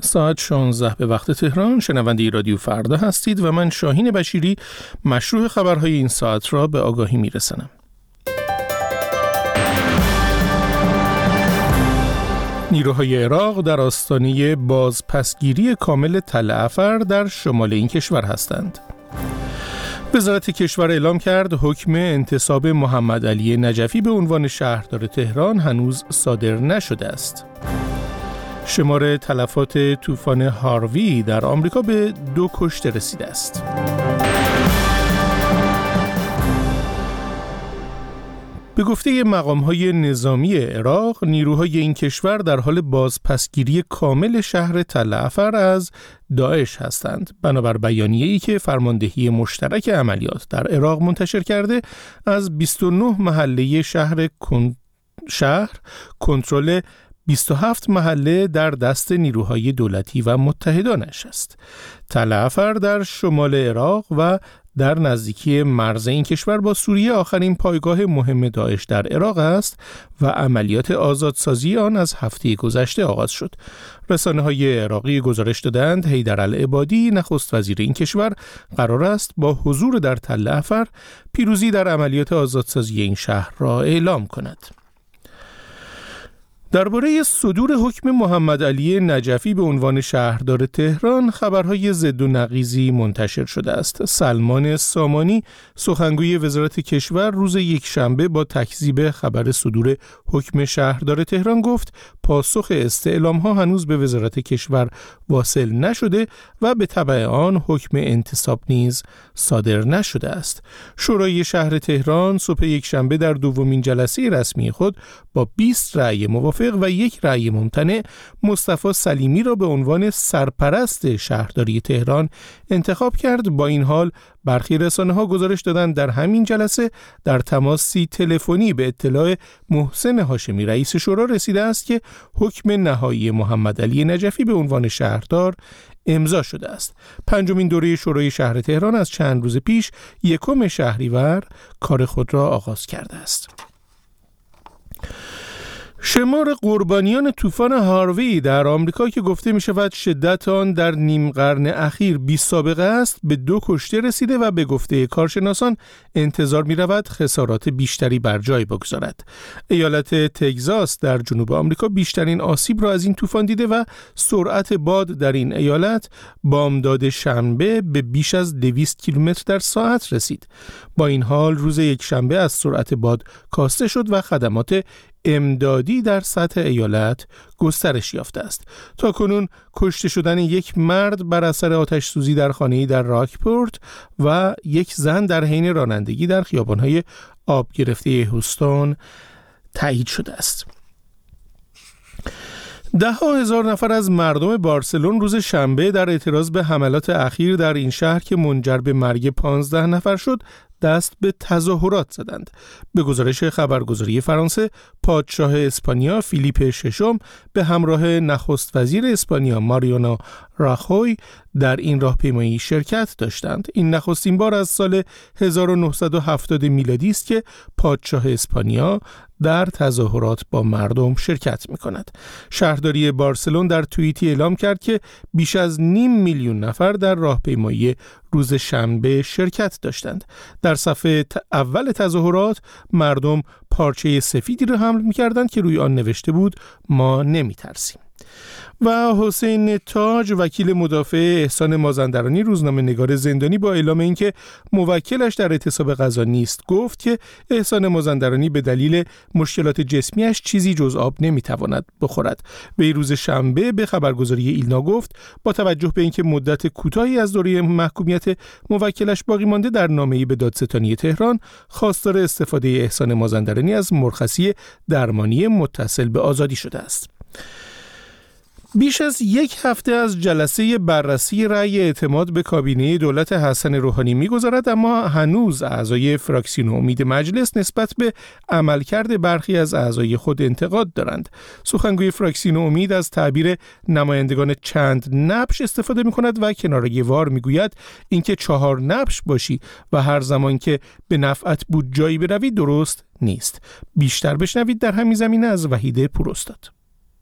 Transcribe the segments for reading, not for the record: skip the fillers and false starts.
ساعت 16 به وقت تهران. شنونده رادیو فردا هستید و من شاهین بشیری مشروع خبرهای این ساعت را به آگاهی میرسانم. نیروهای عراق در آستانه بازپسگیری کامل تل افر در شمال این کشور هستند. وزارت کشور اعلام کرد حکم انتصاب محمد علی نجفی به عنوان شهردار تهران هنوز صادر نشده است. شمار تلفات طوفان هاروی در آمریکا به 2 کشته رسیده است. به گفته مقام‌های نظامی عراق، نیروهای این کشور در حال بازپسگیری کامل شهر تل افر از داعش هستند. بنابر بیانیه‌ای که فرماندهی مشترک عملیات در عراق منتشر کرده، از 29 محله شهر کنترل 27 محله در دست نیروهای دولتی و متحدانش است. تل افر در شمال عراق و در نزدیکی مرز این کشور با سوریه آخرین پایگاه مهم داعش در عراق است و عملیات آزادسازی آن از هفته گذشته آغاز شد. رسانه‌های عراقی گزارش دادند حیدرالعبادی نخست وزیر این کشور قرار است با حضور در تل افر پیروزی در عملیات آزادسازی این شهر را اعلام کند. درباره صدور حکم محمد علی نجفی به عنوان شهردار تهران خبرهای ضد و نقیضی منتشر شده است. سلمان سامانی سخنگوی وزارت کشور روز یکشنبه با تکذیب خبر صدور حکم شهردار تهران گفت پاسخ استعلام‌ها هنوز به وزارت کشور واصل نشده و به تبع آن حکم انتصاب نیز صادر نشده است. شورای شهر تهران صبح یکشنبه در دومین جلسه رسمی خود با 20 رأی موافق و 1 رأی ممتنع مصطفی سلیمی را به عنوان سرپرست شهرداری تهران انتخاب کرد. با این حال برخی رسانه‌ها گزارش دادند در همین جلسه در تماسی تلفنی به اطلاع محسن هاشمی رئیس شورا رسیده است که حکم نهایی محمد علی نجفی به عنوان شهردار امضا شده است. 5مین دوره شورای شهر تهران از چند روز پیش 1 شهریور کار خود را آغاز کرده است. شمار قربانیان طوفان هاروی در آمریکا که گفته می شود شدت آن در نیم قرن اخیر بی سابقه است به 2 کشته رسیده و به گفته کارشناسان انتظار می رود خسارات بیشتری بر جای بگذارد. ایالت تگزاس در جنوب آمریکا بیشترین آسیب را از این طوفان دیده و سرعت باد در این ایالت بامداد شنبه به بیش از 200 کیلومتر در ساعت رسید. با این حال روز یکشنبه از سرعت باد کاسته شد و خدمات امدادی در سطح ایالت گسترش یافته است. تا کنون کشته شدن 1 مرد بر اثر آتش سوزی در خانه‌ای در راکپورت و 1 زن در حین رانندگی در خیابان‌های آب گرفته هوستون تایید شده است. 10,000 نفر از مردم بارسلون روز شنبه در اعتراض به حملات اخیر در این شهر که منجر به مرگ 15 نفر شد دست به تظاهرات زدند. به گزارش خبرگزاری فرانسه، پادشاه اسپانیا فیلیپ ششم به همراه نخست وزیر اسپانیا ماریانو راخوی در این راهپیمایی شرکت داشتند. این نخستین بار از سال 1970 میلادی است که پادشاه اسپانیا در تظاهرات با مردم شرکت می‌کند. شهرداری بارسلون در توییتی اعلام کرد که بیش از 500,000 نفر در راهپیمایی روز شنبه شرکت داشتند. در صف اول تظاهرات مردم پارچه سفیدی را حمل می‌کردند که روی آن نوشته بود ما نمی‌ترسیم. و حسین تاج وکیل مدافع احسان مازندرانی روزنامه‌نگار زندانی با اعلام اینکه موکلش در اعتصاب غذا نیست گفت که احسان مازندرانی به دلیل مشکلات جسمیش چیزی جز آب نمیتواند بخورد. وی روز شنبه به خبرگزاری ایلنا گفت با توجه به اینکه مدت کوتاهی از دوره محکومیت موکلش باقی مانده در نامه‌ای به دادستانی تهران خواستار استفاده احسان مازندرانی از مرخصی درمانی متصل به آزادی شده است. بیش از 1 هفته از جلسه بررسی رأی اعتماد به کابینه دولت حسن روحانی می‌گذرد، اما هنوز اعضای فراکسیون امید مجلس نسبت به عملکرد برخی از اعضای خود انتقاد دارند. سخنگوی فراکسیون امید از تعبیر نمایندگان چند نبش استفاده می‌کند و کناره‌وار می‌گوید اینکه 4 نبش باشی و هر زمان که به نفعت بود جایی بروی درست نیست. بیشتر بشنوید در همین زمینه از وحید پوراستاد.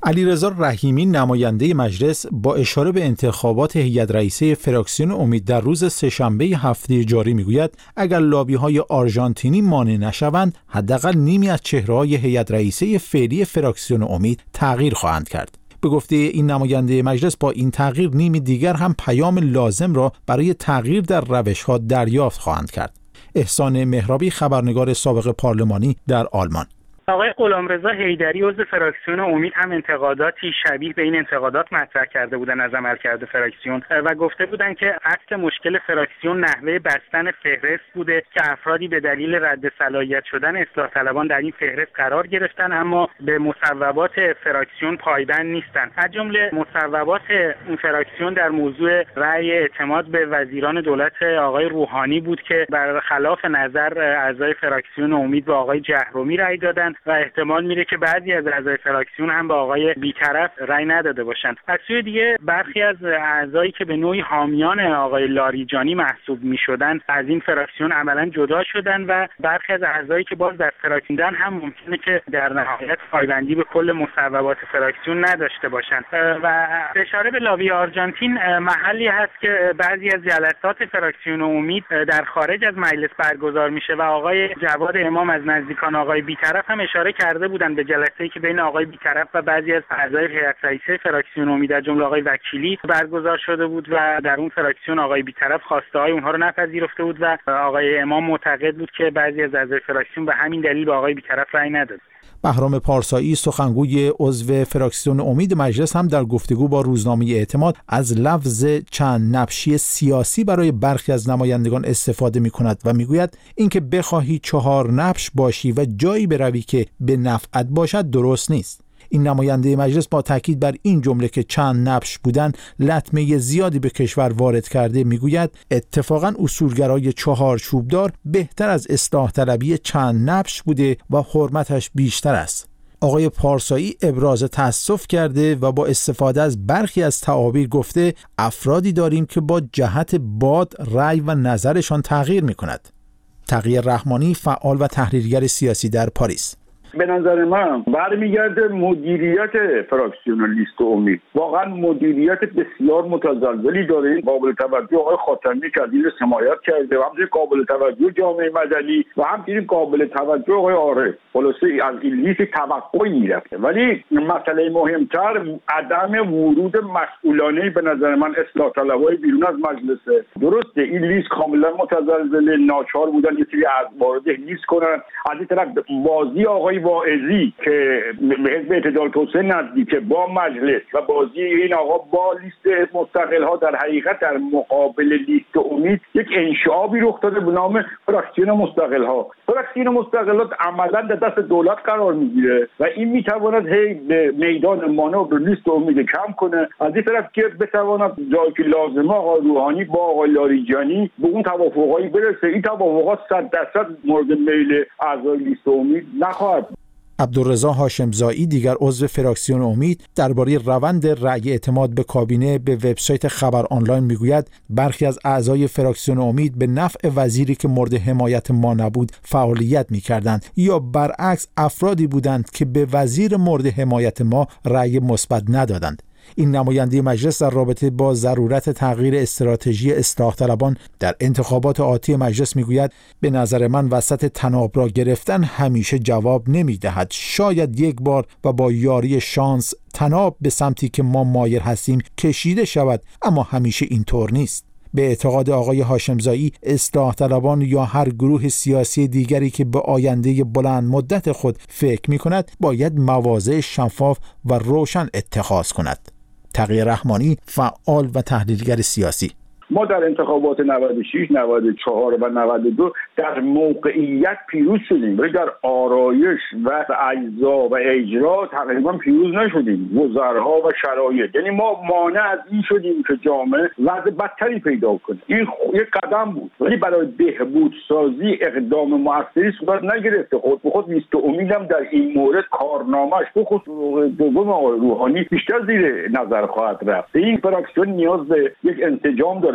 علیرضا رحیمی نماینده مجلس با اشاره به انتخابات هیئت رئیسه فراکسیون امید در روز سه‌شنبه هفته جاری میگوید اگر لابی‌های آرژانتینی مانع نشوند حداقل نیمی از چهره‌های هیئت رئیسه فعلی فراکسیون امید تغییر خواهند کرد. به گفته این نماینده مجلس با این تغییر نیمی دیگر هم پیام لازم را برای تغییر در روش‌ها دریافت خواهند کرد. احسان مهرابی خبرنگار سابق پارلمانی در آلمان. آقای غلامرضا حیدری عضو فراکسیون امید هم انتقاداتی شبیه به این انتقادات مطرح کرده بودن از عملکرد فراکسیون و گفته بودن که اصل مشکل فراکسیون نحوه بستن فهرست بوده که افرادی به دلیل رد صلاحیت شدن اصلاح طلبان در این فهرست قرار گرفتن اما به مصوبات فراکسیون پایبند نیستن. از جمله مصوبات این فراکسیون در موضوع رأی اعتماد به وزیران دولت آقای روحانی بود که برخلاف نظر اعضای فراکسیون امید به آقای جهرومی رأی دادن و احتمال میره که بعضی از اعضای فراکسیون هم با آقای بیطرف رأی نداده باشند. از سوی دیگه برخی از اعضایی که به نوعی حامیان آقای لاریجانی محسوب میشدن از این فراکسیون عملاً جدا شدن و برخی از اعضایی که باز در فراکسیون هم ممکنه که در نهایت پایبندی به کل مصوبات فراکسیون نداشته باشند. و اشاره به لابی آرژانتین محلی هست که بعضی از جلسات فراکسیون امید در خارج از مجلس برگزار میشه و آقای جواد امام از نزدیکان آقای بیطرف هم اشاره کرده بودن به جلسه‌ای که بین آقای بیطرف و بعضی از اعضای هیئت رئیسه فراکسیون امید از جمله آقای وکیلی برگزار شده بود و در اون فراکسیون آقای بیطرف خواسته‌های اونها رو نپذیرفته بود و آقای امام معتقد بود که بعضی از اعضای فراکسیون به همین دلیل به آقای بیطرف رأی نداد. بهرام پارسایی سخنگوی عضو فراکسیون امید مجلس هم در گفتگو با روزنامه اعتماد از لفظ چند نبشی سیاسی برای برخی از نمایندگان استفاده می‌کند و میگوید اینکه بخواهی 4 نبش باشی و جایی بروی که به نفعت باشد درست نیست. این نماینده مجلس با تاکید بر این جمله که چند نبش بودن لطمه زیادی به کشور وارد کرده میگوید اتفاقا اصولگرای 4 چوبدار بهتر از اصلاح طلبی چند نبش بوده و حرمتش بیشتر است. آقای پارسایی ابراز تأسف کرده و با استفاده از برخی از تعابیر گفته افرادی داریم که با جهت باد رأی و نظرشان تغییر میکند. تقی رحمانی فعال و تحلیلگر سیاسی در پاریس: به نظر من برمیگرده مدیریت فراکسیون لیست امید. واقعا مدیریت بسیار متزلزلی داره. قابل توجه آقای خاتمی که از این حمایت کرده و همچنین قابل توجه جامعه مدنی و همچنین قابل توجه آقای عارف. خلاصه از این لیست توقعی میرفته، ولی مسئله مهمتر عدم ورود مسئولانه به نظر من اصلاح طلبای بیرون از مجلسه. درسته این لیست کاملا متزلزل، ناچار بودن یه سری از وارد لیست کنن. از این طرف بازی آقای واعظی که به حزب اعتدال توسعه نزدیکه با مجلس و بازی این آقا با لیست مستقل ها در حقیقت در مقابل لیست امید یک انشعابی رخ داده به نام فراکسیون مستقل ها. فراکسیون مستقل ها عملا در دست دولت قرار میگیره و این میتواند هی به میدان مانور لیست امید کم کنه. از این طرف که بتواند جایی که لازمه آقای روحانی با آقای لاریجانی به اون توافقایی برسه. این توافقات 100% مورد میل اعضای لیست امید نخواهد. عبدالرضا هاشمزایی دیگر عضو فراکسیون امید درباره روند رأی اعتماد به کابینه به وبسایت خبر آنلاین میگوید برخی از اعضای فراکسیون امید به نفع وزیری که مورد حمایت ما نبود فعالیت میکردند یا برعکس افرادی بودند که به وزیر مورد حمایت ما رأی مثبت ندادند. این نماینده مجلس در رابطه با ضرورت تغییر استراتژی اصلاح طلبان در انتخابات آتی مجلس میگوید به نظر من وسط طناب را گرفتن همیشه جواب نمیدهد. شاید یک بار و با یاری شانس طناب به سمتی که ما مایل هستیم کشیده شود، اما همیشه اینطور نیست. به اعتقاد آقای هاشمزایی اصلاح طلبان یا هر گروه سیاسی دیگری که به آینده بلند مدت خود فکر می کند باید مواضع شفاف و روشن اتخاذ کند. تقی رحمانی فعال و تحلیلگر سیاسی: ما در انتخابات 96, 94 و 92 در موقعیت پیروز شدیم، ولی در آرایش و اجزا و اجرا تقریبا پیروز نشدیم. وزرها و شرایط، یعنی ما مانع از این شدیم که جامعه وضع بدتری پیدا کنه. این یک قدم بود، ولی برای بهبود سازی اقدام مؤثری صورت نگرفته. خود به خود لیست امیدم در این مورد کارنامه‌اش به خصوص دوم آقای روحانی بیشتر زیر نظر خواهد رفت. این فراکسیون نیاز به یک انسجام داره.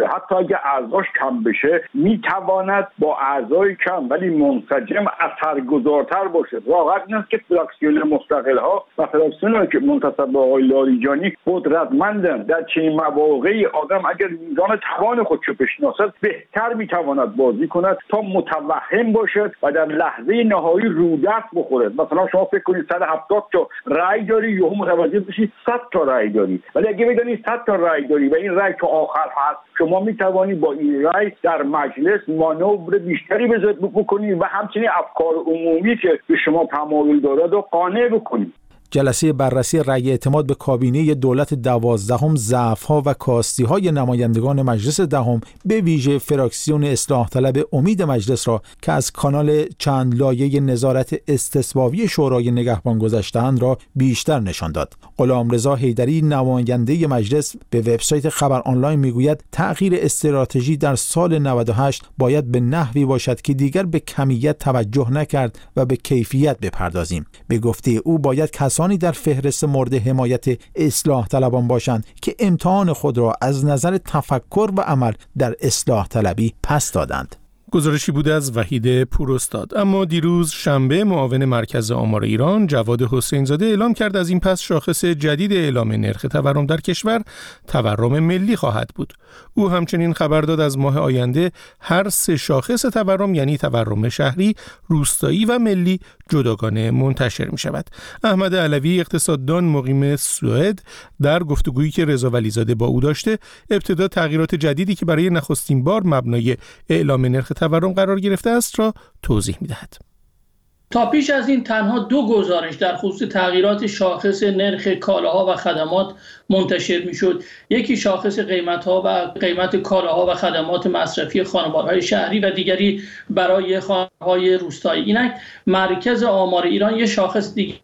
نداره. حتی اگه اعضاش کم بشه میتواند با اعضای کم ولی منسجم اثرگذارتر باشه. واقعا این است که فراکسیون مستقل ها و فراکسیون که منتسب به آقای لاریجانی قدرتمندن. در چنین مواقعی آدم اگر میزان توان خودشو بشناسد بهتر میتواند بازی کند تا متوهم باشد و در لحظه نهایی رودست بخوره. مثلا شما فکر کنید 170 تا رأی داری، یهو متوجه بشید 100 تا رأی داری، ولی اگه بدونید 100 تا رأی داری و این رأی تا آخر هست، شما میتوانید با این رأی در مجلس مانور بیشتری بکنید و همچنین افکار عمومی که به شما تمایل دارد و قانع بکنید. جلسه بررسی رأی اعتماد به کابینه دولت 12 ضعف‌ها و کاستی‌های نمایندگان مجلس دهم به ویژه فراکسیون اصلاح طلب امید مجلس را که از کانال چند لایه نظارت استثبابی شورای نگهبان گذشته‌اند را بیشتر نشان داد. غلامرضا حیدری نماینده مجلس به وبسایت خبر آنلاین میگوید تغییر استراتژی در سال 98 باید به نحوی باشد که دیگر به کمیت توجه نکرد و به کیفیت بپردازیم. به گفته او باید کسانی در فهرست مورد حمایت اصلاح طلبان باشند که امتحان خود را از نظر تفکر و عمل در اصلاح طلبی پس دادند. گزارشی بوده از وحید پوراستاد. اما دیروز شنبه معاون مرکز آمار ایران جواد حسینزاده اعلام کرد از این پس شاخص جدید اعلام نرخ تورم در کشور تورم ملی خواهد بود. او همچنین خبر داد از ماه آینده هر 3 شاخص تورم یعنی تورم شهری، روستایی و ملی جداگانه منتشر می شود. احمد علوی اقتصاددان مقیم سوئد در گفتگویی که رضا ولیزاده با او داشته ابتدا تغییرات جدیدی که برای نخستین بار مبنای اعلام نرخ تورم قرار گرفته است را توضیح می دهد. تا پیش از این تنها 2 گزارش در خصوص تغییرات شاخص نرخ کالاها و خدمات منتشر میشد. یکی شاخص قیمت‌ها و قیمت کالاها و خدمات مصرفی خانوارهای شهری و دیگری برای خانوارهای روستایی. اینک مرکز آمار ایران یک شاخص دیگر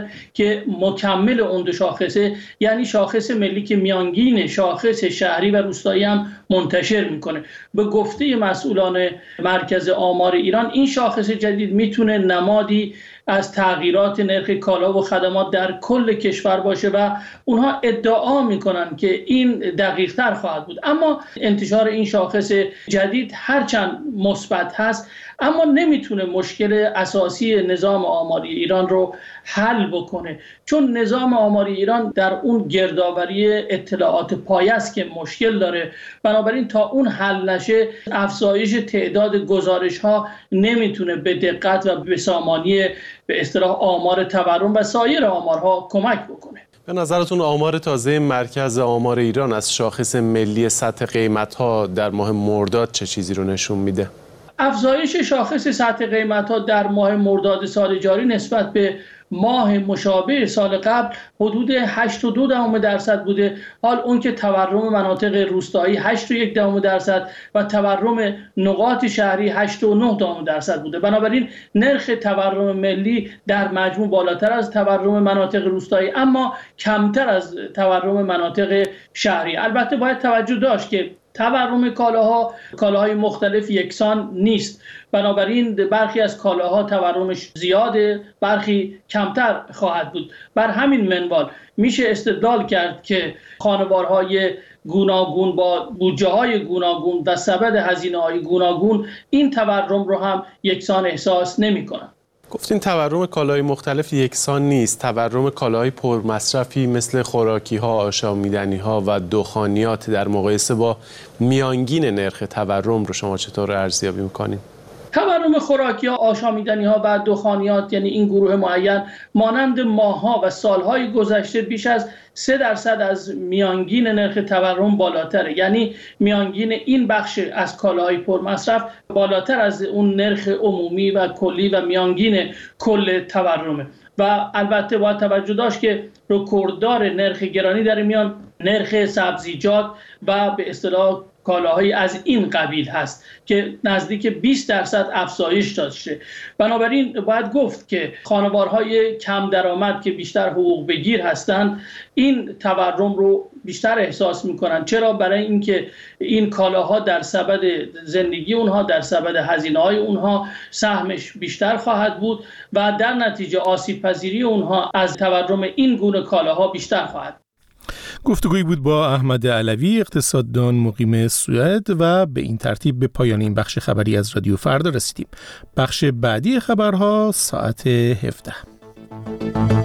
که مکمل اون 2 شاخصه یعنی شاخص ملی که میانگین شاخص شهری و روستایی هم منتشر میکنه. به گفته مسئولان مرکز آمار ایران این شاخص جدید میتونه نمادی از تغییرات نرخ کالا و خدمات در کل کشور باشه و اونها ادعا میکنن که این دقیق تر خواهد بود. اما انتشار این شاخص جدید هرچند مثبت هست اما نمیتونه مشکل اساسی نظام آماری ایران رو حل بکنه، چون نظام آماری ایران در اون گردآوری اطلاعات پایه است که مشکل داره. بنابراین تا اون حل نشه افزایش تعداد گزارش ها نمیتونه به دقت و به سامانی به اصطلاح آمار تورم و سایر آمارها کمک بکنه. به نظرتون آمار تازه مرکز آمار ایران از شاخص ملی سطح قیمت‌ها در ماه مرداد چه چیزی رو نشون میده؟ افزایش شاخص سطح قیمت‌ها در ماه مرداد سال جاری نسبت به ماه مشابه سال قبل حدود 8.2% بوده، حال اون که تورم مناطق روستایی 8.1% و تورم نقاط شهری 8.9% بوده. بنابراین نرخ تورم ملی در مجموع بالاتر از تورم مناطق روستایی اما کمتر از تورم مناطق شهری. البته باید توجه داشت که تورم کالاهای مختلف یکسان نیست، بنابراین برخی از کالاها تورمش زیاده، برخی کمتر خواهد بود. بر همین منوال میشه استدلال کرد که خانوارهای گوناگون با بودجه‌های گوناگون و سبد هزینه‌های گوناگون این تورم رو هم یکسان احساس نمی‌کنن. گفتین تورم کالاهای مختلف یکسان نیست. تورم کالاهای پرمصرفی مثل خوراکی‌ها، آشامیدنی‌ها و دخانیات در مقایسه با میانگین نرخ تورم رو شما چطور ارزیابی می‌کنید؟ تورم خوراکی‌ها، آشامیدنی‌ها و دخانیات یعنی این گروه معین مانند ماه‌ها و سال‌های گذشته بیش از 3% از میانگین نرخ تورم بالاتره. یعنی میانگین این بخش از کالاهای پرمصرف بالاتر از اون نرخ عمومی و کلی و میانگین کل تورمه. و البته باید توجه داشت که رکورددار نرخ گرانی در میان نرخ سبزیجات و به اصطلاح کالاهایی از این قبیل هست که نزدیک 20% افزایش داشته. بنابراین باید گفت که خانوارهای کم درآمد که بیشتر حقوق بگیر هستند این تورم رو بیشتر احساس میکنن. چرا؟ برای اینکه این کالاها در سبد زندگی اونها، در سبد هزینه‌های اونها سهمش بیشتر خواهد بود و در نتیجه آسیب پذیری اونها از تورم این گونه کالاها بیشتر خواهد. گفتگویی بود با احمد علوی، اقتصاددان مقیم سوئد، و به این ترتیب به پایان این بخش خبری از رادیو فردا رسیدیم. بخش بعدی خبرها ساعت 17.